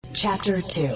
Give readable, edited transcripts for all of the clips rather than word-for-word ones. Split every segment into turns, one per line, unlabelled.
Chapter 2.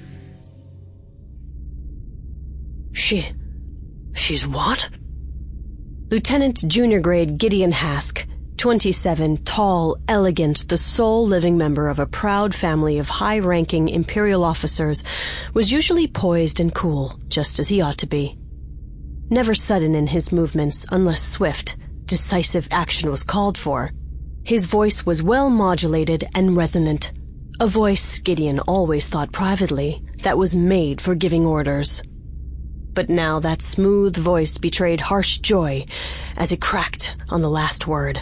She's what? Lieutenant Junior Grade Gideon Hask, 27, tall, elegant, the sole living member of a proud family of high-ranking Imperial officers, was usually poised and cool, just as he ought to be. Never sudden in his movements, unless swift, decisive action was called for. His voice was well modulated and resonant. A voice, Gideon always thought privately, that was made for giving orders. But now that smooth voice betrayed harsh joy as it cracked on the last word.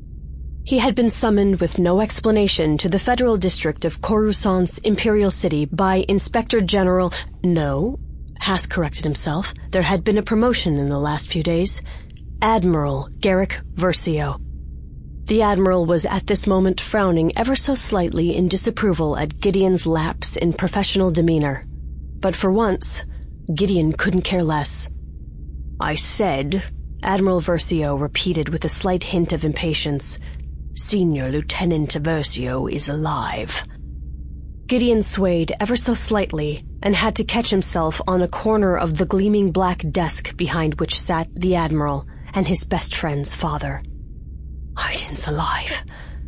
He had been summoned with no explanation to the Federal District of Coruscant's Imperial City by Inspector General... No, Hask corrected himself. There had been a promotion in the last few days. Admiral Garrick Versio. The Admiral was at this moment frowning ever so slightly in disapproval at Gideon's lapse in professional demeanor. But for once, Gideon couldn't care less. "I said," Admiral Versio repeated with a slight hint of impatience, "Senior Lieutenant Versio is alive." Gideon swayed ever so slightly and had to catch himself on a corner of the gleaming black desk behind which sat the Admiral and his best friend's father. Aiden's alive.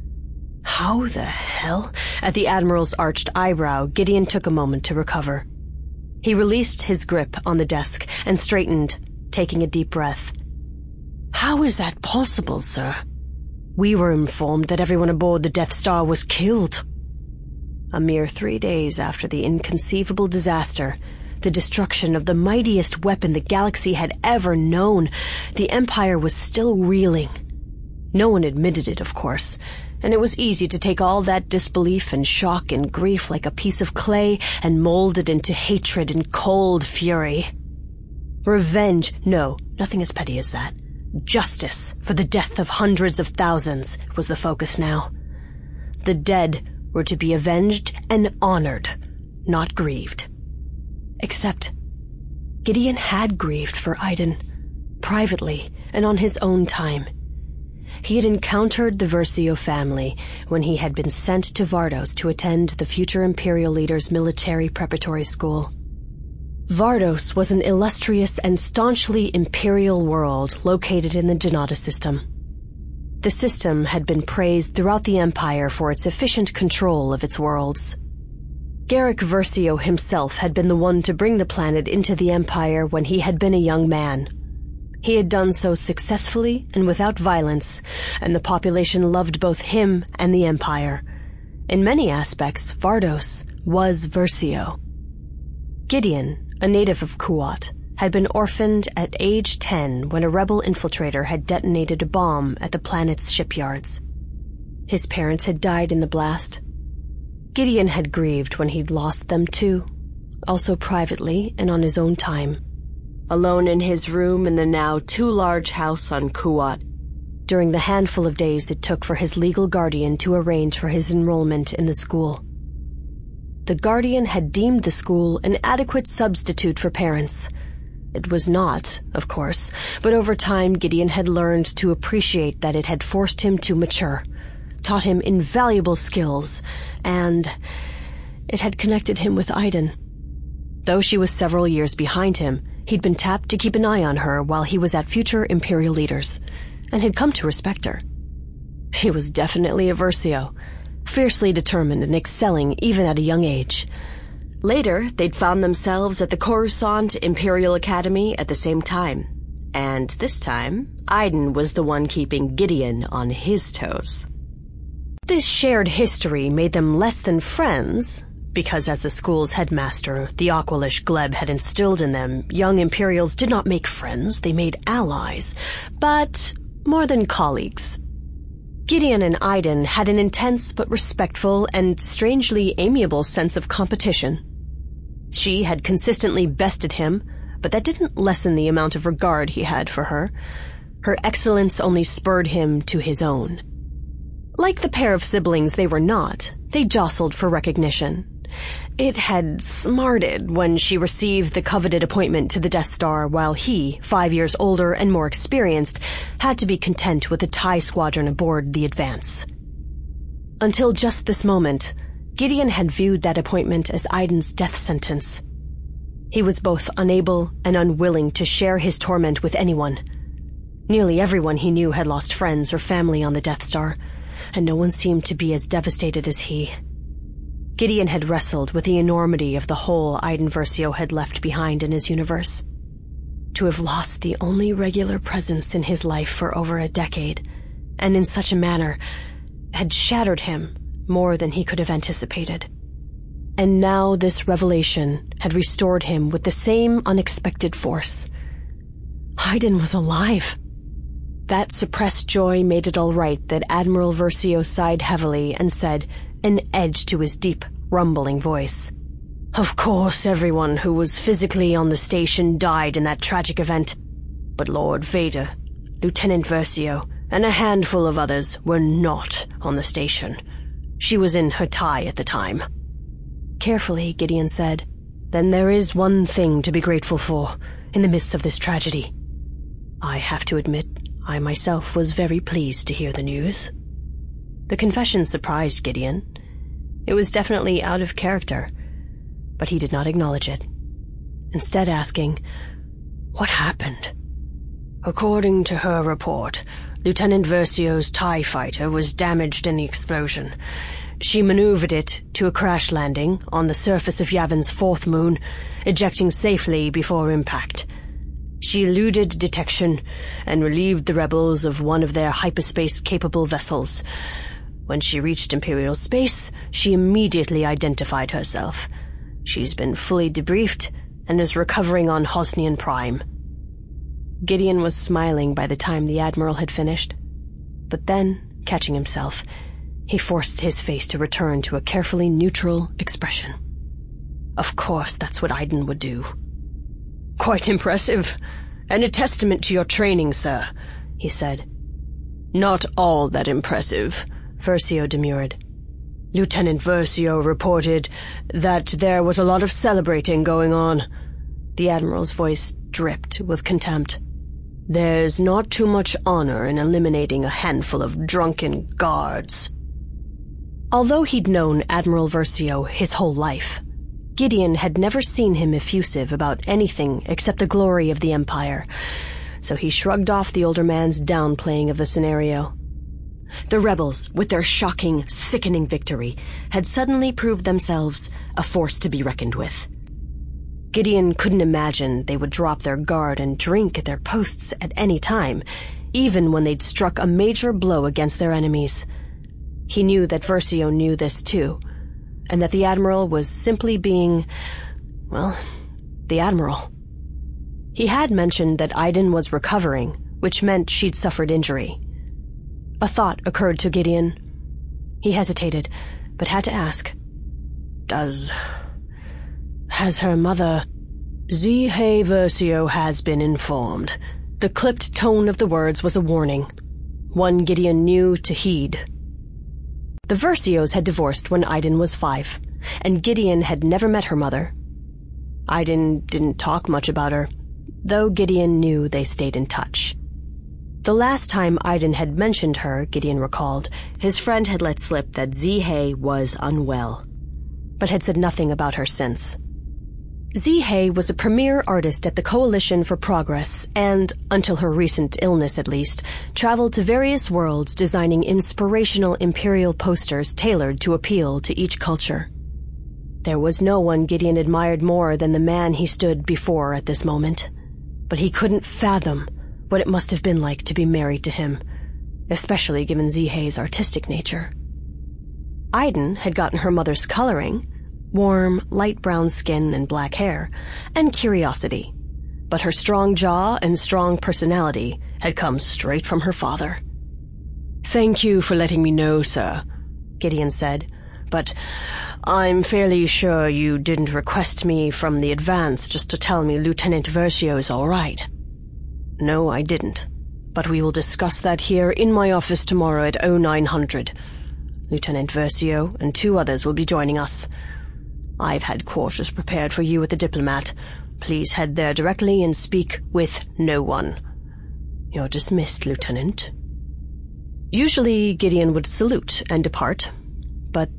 How the hell? At the Admiral's arched eyebrow, Gideon took a moment to recover. He released his grip on the desk and straightened, taking a deep breath. "How is that possible, sir? We were informed that everyone aboard the Death Star was killed." A mere 3 days after the inconceivable disaster, the destruction of the mightiest weapon the galaxy had ever known, the Empire was still reeling. No one admitted it, of course, and it was easy to take all that disbelief and shock and grief like a piece of clay and mold it into hatred and cold fury. Revenge, no, nothing as petty as that. Justice for the death of hundreds of thousands was the focus now. The dead were to be avenged and honored, not grieved. Except Gideon had grieved for Aiden, privately and on his own time. He had encountered the Versio family when he had been sent to Vardos to attend the future Imperial leader's military preparatory school. Vardos was an illustrious and staunchly Imperial world located in the Donata system. The system had been praised throughout the Empire for its efficient control of its worlds. Garrick Versio himself had been the one to bring the planet into the Empire when he had been a young man. He had done so successfully and without violence, and the population loved both him and the Empire. In many aspects, Vardos was Versio. Gideon, a native of Kuat, had been orphaned at age 10 when a rebel infiltrator had detonated a bomb at the planet's shipyards. His parents had died in the blast. Gideon had grieved when he'd lost them too, also privately and on his own time. Alone in his room in the now too large house on Kuat, during the handful of days it took for his legal guardian to arrange for his enrollment in the school. The guardian had deemed the school an adequate substitute for parents. It was not, of course, but over time Gideon had learned to appreciate that it had forced him to mature, taught him invaluable skills, and it had connected him with Aiden. Though she was several years behind him, he'd been tapped to keep an eye on her while he was at future Imperial leaders, and had come to respect her. He was definitely a Versio, fiercely determined and excelling even at a young age. Later, they'd found themselves at the Coruscant Imperial Academy at the same time, and this time, Aiden was the one keeping Gideon on his toes. This shared history made them less than friends, because as the school's headmaster, the Aqualish Gleb, had instilled in them, young Imperials did not make friends, they made allies, but more than colleagues. Gideon and Aiden had an intense but respectful and strangely amiable sense of competition. She had consistently bested him, but that didn't lessen the amount of regard he had for her. Her excellence only spurred him to his own. Like the pair of siblings they were not, they jostled for recognition. It had smarted when she received the coveted appointment to the Death Star, while he, 5 years older and more experienced, had to be content with the TIE squadron aboard the Advance. Until just this moment, Gideon had viewed that appointment as Aiden's death sentence. He was both unable and unwilling to share his torment with anyone. Nearly everyone he knew had lost friends or family on the Death Star, and no one seemed to be as devastated as he. Gideon had wrestled with the enormity of the hole Aiden Versio had left behind in his universe. To have lost the only regular presence in his life for over a decade, and in such a manner, had shattered him more than he could have anticipated. And now this revelation had restored him with the same unexpected force. Aiden was alive. That suppressed joy made it all right that Admiral Versio sighed heavily and said, an edge to his deep, rumbling voice, "Of course everyone who was physically on the station died in that tragic event, but Lord Vader, Lieutenant Versio, and a handful of others were not on the station. She was in her tie at the time." Carefully, Gideon said, "Then there is one thing to be grateful for in the midst of this tragedy. I have to admit, I myself was very pleased to hear the news." The confession surprised Gideon. It was definitely out of character, but he did not acknowledge it, instead asking, "What happened?" "According to her report, Lieutenant Versio's TIE fighter was damaged in the explosion. She maneuvered it to a crash landing on the surface of Yavin's fourth moon, ejecting safely before impact. She eluded detection and relieved the rebels of one of their hyperspace-capable vessels. When she reached Imperial space, she immediately identified herself. She's been fully debriefed and is recovering on Hosnian Prime." Gideon was smiling by the time the Admiral had finished. But then, catching himself, he forced his face to return to a carefully neutral expression. "Of course that's what Aiden would do." "Quite impressive, and a testament to your training, sir," he said. "Not all that impressive," Versio demurred. "Lieutenant Versio reported that there was a lot of celebrating going on." The Admiral's voice dripped with contempt. "There's not too much honor in eliminating a handful of drunken guards." Although he'd known Admiral Versio his whole life, Gideon had never seen him effusive about anything except the glory of the Empire, so he shrugged off the older man's downplaying of the scenario. The rebels, with their shocking, sickening victory, had suddenly proved themselves a force to be reckoned with. Gideon couldn't imagine they would drop their guard and drink at their posts at any time, even when they'd struck a major blow against their enemies. He knew that Versio knew this too, and that the Admiral was simply being, well, the Admiral. He had mentioned that Aiden was recovering, which meant she'd suffered injury. A thought occurred to Gideon. He hesitated, but had to ask, Has her mother... Zihei Versio has been informed. The clipped tone of the words was a warning, one Gideon knew to heed. The Versios had divorced when Aiden was 5, and Gideon had never met her mother. Aiden didn't talk much about her, though Gideon knew they stayed in touch. The last time Aiden had mentioned her, Gideon recalled, his friend had let slip that Zihei was unwell, but had said nothing about her since. Zihei was a premier artist at the Coalition for Progress and, until her recent illness at least, traveled to various worlds designing inspirational imperial posters tailored to appeal to each culture. There was no one Gideon admired more than the man he stood before at this moment, but he couldn't fathom what it must have been like to be married to him, especially given Zihei's artistic nature. Aiden had gotten her mother's coloring, warm, light brown skin and black hair, and curiosity, but her strong jaw and strong personality had come straight from her father. "Thank you for letting me know, sir," Gideon said, "but I'm fairly sure you didn't request me from the advance just to tell me Lieutenant Versio's all right." "No, I didn't, but we will discuss that here in my office tomorrow at 0900. Lieutenant Versio and 2 others will be joining us. I've had quarters prepared for you at the Diplomat. Please head there directly and speak with no one. You're dismissed, Lieutenant." Usually Gideon would salute and depart, but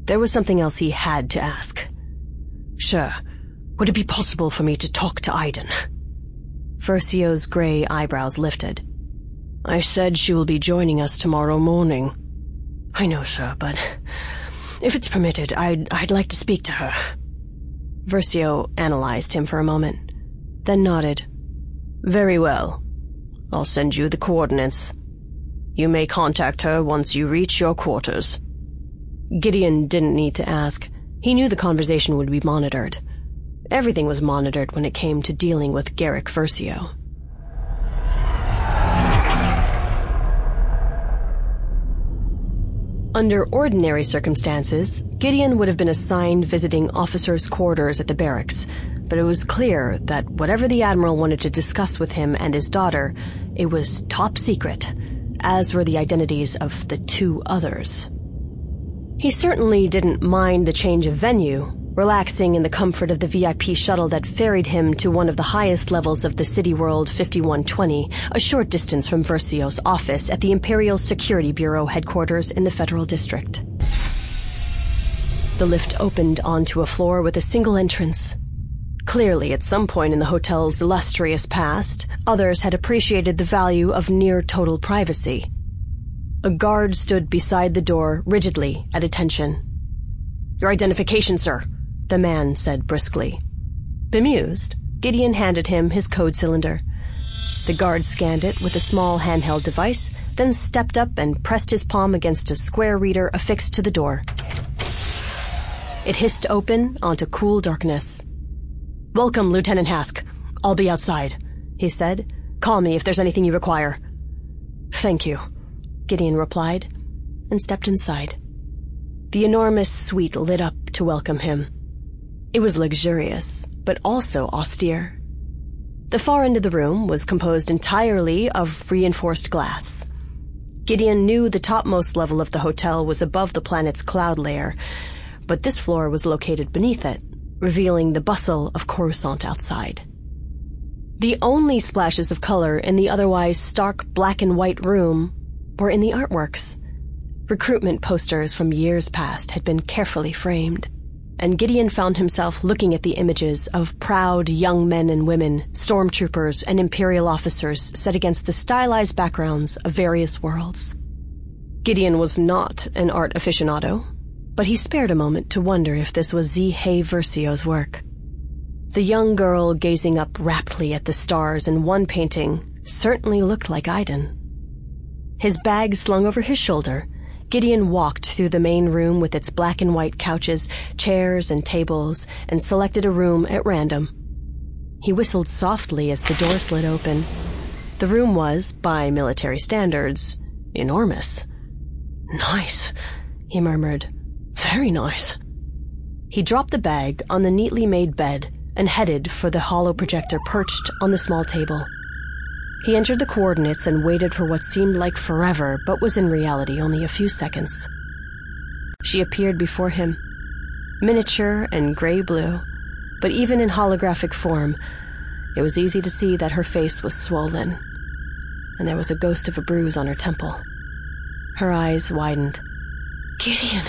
there was something else he had to ask. "Sir, would it be possible for me to talk to Aiden?" Versio's gray eyebrows lifted. "I said she will be joining us tomorrow morning." "I know, sir, but if it's permitted, I'd like to speak to her." Versio analyzed him for a moment, then nodded. "Very well. I'll send you the coordinates. You may contact her once you reach your quarters." Gideon didn't need to ask. He knew the conversation would be monitored. Everything was monitored when it came to dealing with Garrick Versio. Under ordinary circumstances, Gideon would have been assigned visiting officers' quarters at the barracks, but it was clear that whatever the Admiral wanted to discuss with him and his daughter, it was top secret, as were the identities of the two others. He certainly didn't mind the change of venue, relaxing in the comfort of the VIP shuttle that ferried him to one of the highest levels of the City World 5120, a short distance from Versio's office at the Imperial Security Bureau headquarters in the Federal District. The lift opened onto a floor with a single entrance. Clearly, at some point in the hotel's illustrious past, others had appreciated the value of near-total privacy. A guard stood beside the door, rigidly at attention. "Your identification, sir," the man said briskly. Bemused, Gideon handed him his code cylinder. The guard scanned it with a small handheld device, then stepped up and pressed his palm against a square reader affixed to the door. It hissed open onto cool darkness. "Welcome, Lieutenant Hask. I'll be outside," he said. "Call me if there's anything you require." "Thank you," Gideon replied, and stepped inside. The enormous suite lit up to welcome him. It was luxurious, but also austere. The far end of the room was composed entirely of reinforced glass. Gideon knew the topmost level of the hotel was above the planet's cloud layer, but this floor was located beneath it, revealing the bustle of Coruscant outside. The only splashes of color in the otherwise stark black and white room were in the artworks. Recruitment posters from years past had been carefully framed, and Gideon found himself looking at the images of proud young men and women, stormtroopers and Imperial officers set against the stylized backgrounds of various worlds. Gideon was not an art aficionado, but he spared a moment to wonder if this was Zihei Versio's work. The young girl gazing up raptly at the stars in one painting certainly looked like Aiden. His bag slung over his shoulder, Gideon walked through the main room with its black and white couches, chairs, and tables, and selected a room at random. He whistled softly as the door slid open. The room was, by military standards, enormous. "Nice," he murmured. "Very nice." He dropped the bag on the neatly made bed and headed for the holo projector perched on the small table. He entered the coordinates and waited for what seemed like forever, but was in reality only a few seconds. She appeared before him, miniature and gray-blue, but even in holographic form, it was easy to see that her face was swollen, and there was a ghost of a bruise on her temple. Her eyes widened. "Gideon."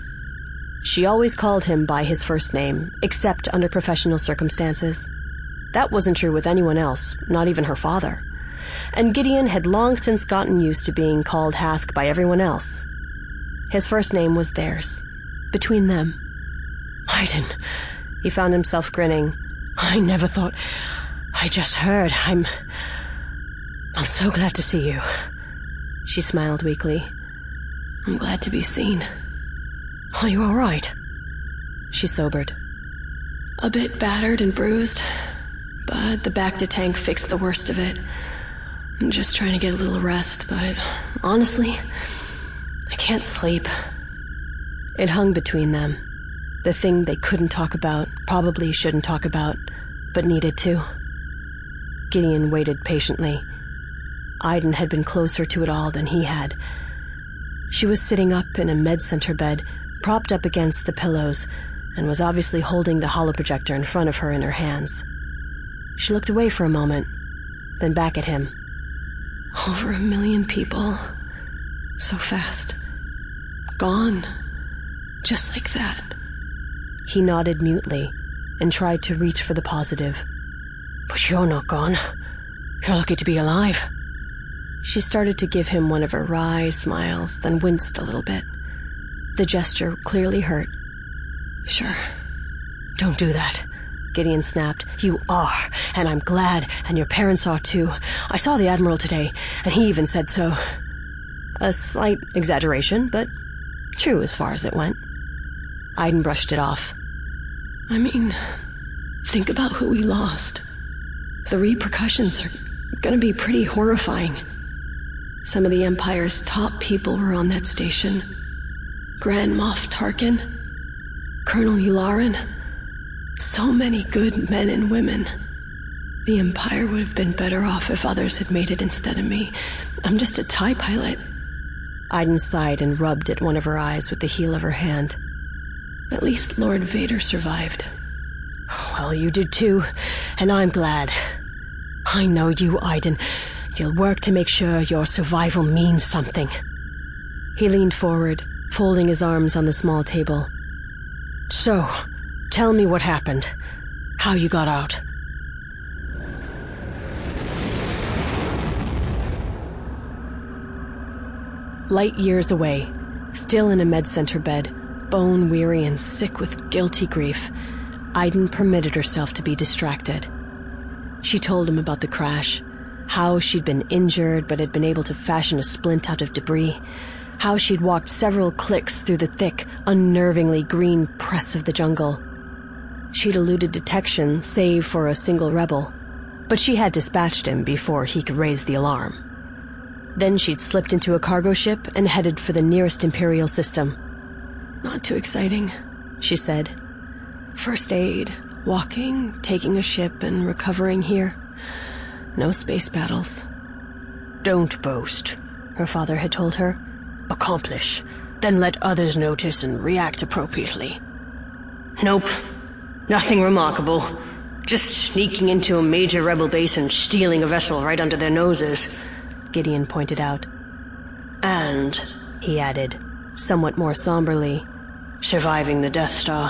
She always called him by his first name, except under professional circumstances. That wasn't true with anyone else, not even her father. And Gideon had long since gotten used to being called Hask by everyone else. His first name was theirs, between them. "Aiden," he found himself grinning. "I never thought... I just heard. I'm so glad to see you." She smiled weakly. "I'm glad to be seen." "Are you all right?" She sobered. "A bit battered and bruised, but the Bacta tank fixed the worst of it. I'm just trying to get a little rest, but honestly, I can't sleep." It hung between them, the thing they couldn't talk about, probably shouldn't talk about, but needed to. Gideon waited patiently. Aiden had been closer to it all than he had. She was sitting up in a med-center bed, propped up against the pillows, and was obviously holding the holoprojector in front of her in her hands. She looked away for a moment, then back at him. Over 1 million people. So fast. Gone.
Just like that.
He nodded mutely and tried to reach for the positive.
But you're not gone. You're lucky to be alive.
She started to give him one of her wry smiles, then winced a little bit. The gesture clearly hurt.
Sure.
Don't do that, Gideon snapped. You are, and I'm glad, and your parents are too. I saw the Admiral today, and he even said so. A slight exaggeration, but true as far as it went. Aiden brushed it off.
I mean, think about who we lost. The repercussions are gonna be pretty horrifying. Some of the Empire's top people were on that station. Grand Moff Tarkin, Colonel Yularen. So many good men and women. The Empire would have been better off if others had made it instead of me. I'm just a TIE pilot.
Aiden sighed and rubbed at one of her eyes with the heel of her hand.
At least Lord Vader survived.
Well, you did too, and I'm glad. I know you, Aiden. You'll work to make sure your survival means something. He leaned forward, folding his arms on the small table. So, tell me what happened. How you got out. Light years away, still in a med center bed, bone-weary and sick with guilty grief, Aiden permitted herself to be distracted. She told him about the crash, how she'd been injured but had been able to fashion a splint out of debris, how she'd walked several clicks through the thick, unnervingly green press of the jungle. She'd eluded detection, save for a single rebel, but she had dispatched him before he could raise the alarm. Then she'd slipped into a cargo ship and headed for the nearest Imperial system.
Not too exciting, she said. First aid, walking, taking a ship, and recovering here. No space battles.
Don't boast, her father had told her. Accomplish, then let others notice and react appropriately.
Nope. Nothing remarkable. Just sneaking into a major rebel base and stealing a vessel right under their noses,
Gideon pointed out.
And,
he added, somewhat more somberly,
surviving the Death Star.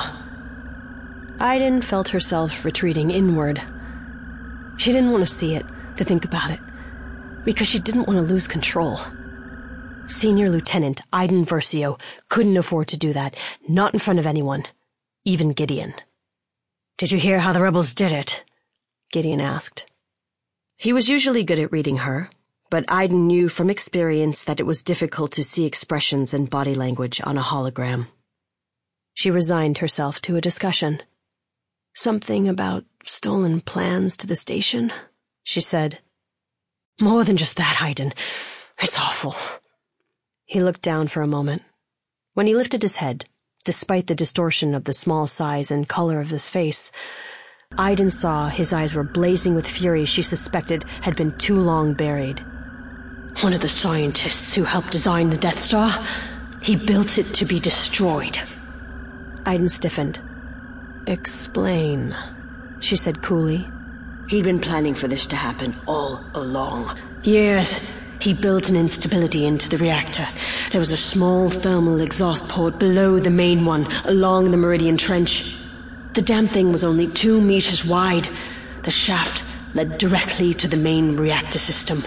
Aiden felt herself retreating inward. She didn't want to see it, to think about it, because she didn't want to lose control. Senior Lieutenant Aiden Versio couldn't afford to do that, not in front of anyone, even Gideon.
Did you hear how the rebels did it?
Gideon asked. He was usually good at reading her, but Aiden knew from experience that it was difficult to see expressions and body language on a hologram. She resigned herself to a discussion.
Something about stolen plans to the station, she said.
More than just that, Aiden. It's awful. He looked down for a moment. When he lifted his head, despite the distortion of the small size and color of his face, Aiden saw his eyes were blazing with fury she suspected had been too long buried.
One of the scientists who helped design the Death Star, he built it to be destroyed.
Aiden stiffened.
Explain, she said coolly.
He'd been planning for this to happen all along. Years. He built an instability into the reactor. There was a small thermal exhaust port below the main one, along the Meridian Trench. The damn thing was only 2 meters wide. The shaft led directly to the main reactor system.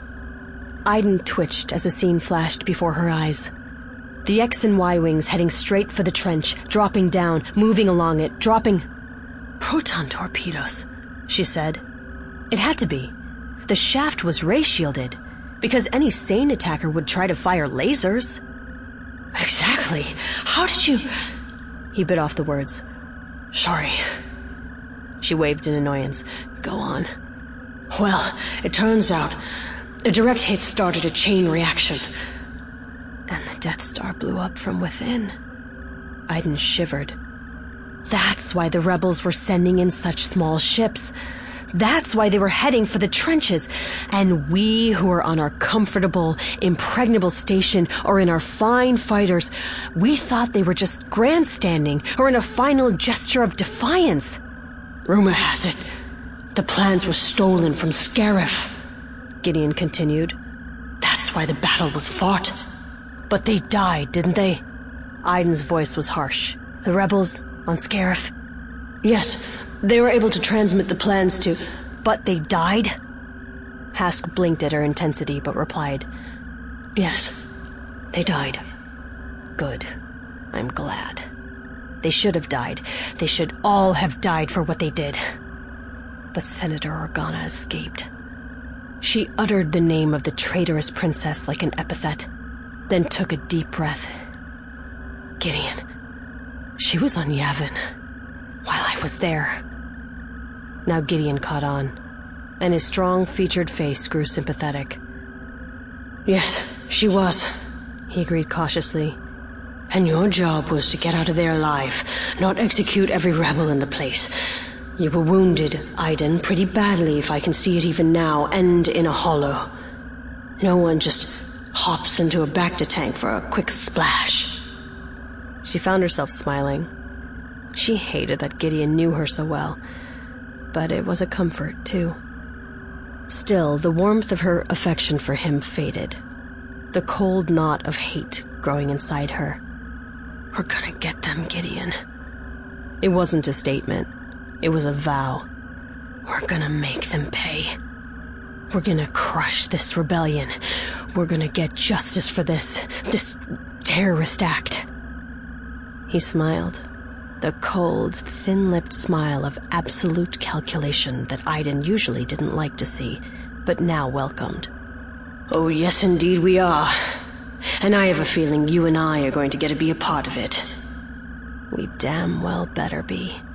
Aiden twitched as a scene flashed before her eyes. The X and Y wings heading straight for the trench, dropping down, moving along it, dropping...
Proton torpedoes, she said.
It had to be. The shaft was ray-shielded, because any sane attacker would try to fire lasers.
Exactly. How did you...
He bit off the words.
Sorry.
She waved in annoyance.
Go on.
Well, it turns out a direct hit started a chain reaction.
And the Death Star blew up from within.
Aiden shivered. That's why the rebels were sending in such small ships. That's why they were heading for the trenches. And we who are on our comfortable, impregnable station or in our fine fighters, we thought they were just grandstanding or in a final gesture of defiance.
Rumor has it, the plans were stolen from Scarif,
Gideon continued.
That's why the battle was fought.
But they died, didn't they? Aiden's voice was harsh. The rebels on Scarif?
Yes, they were able to transmit the plans to...
But they died? Hask blinked at her intensity, but replied,
Yes, they died.
Good. I'm glad. They should have died. They should all have died for what they did. But Senator Organa escaped. She uttered the name of the traitorous princess like an epithet, then took a deep breath. Gideon. She was on Yavin, while I was there. Now Gideon caught on, and his strong-featured face grew sympathetic.
Yes, she was,
he agreed cautiously.
And your job was to get out of there alive, not execute every rebel in the place. You were wounded, Aiden, pretty badly if I can see it even now, and in a hollow. No one just hops into a Bacta tank for a quick splash.
She found herself smiling. She hated that Gideon knew her so well, but it was a comfort, too. Still, the warmth of her affection for him faded, the cold knot of hate growing inside her. We're gonna get them, Gideon. It wasn't a statement. It was a vow. We're gonna make them pay. We're gonna crush this rebellion. We're gonna get justice for this terrorist act. He smiled. The cold, thin-lipped smile of absolute calculation that Aiden usually didn't like to see, but now welcomed.
Oh, yes, indeed we are. And I have a feeling you and I are going to get to be a part of it.
We damn well better be.